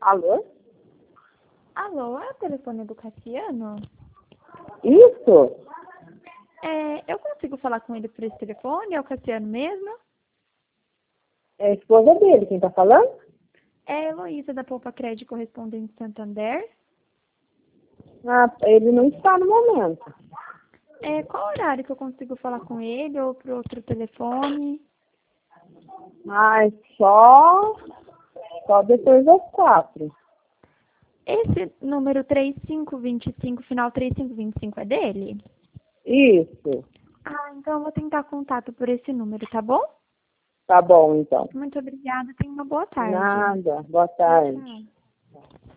Alô? Alô, é o telefone do Cassiano? Isso? Eu consigo falar com ele por esse telefone? É o Cassiano mesmo? É a esposa dele, quem tá falando? É a Heloísa da Poupa Crédito Correspondente Santander. Ah, ele não está no momento. Qual horário que eu consigo falar com ele ou por outro telefone? Mas só depois das 4. Esse número 3525, final 3525 é dele? Isso. Ah, então eu vou tentar contato por esse número, tá bom? Tá bom, então. Muito obrigada, tenha uma boa tarde. Nada. Boa tarde. Tchau.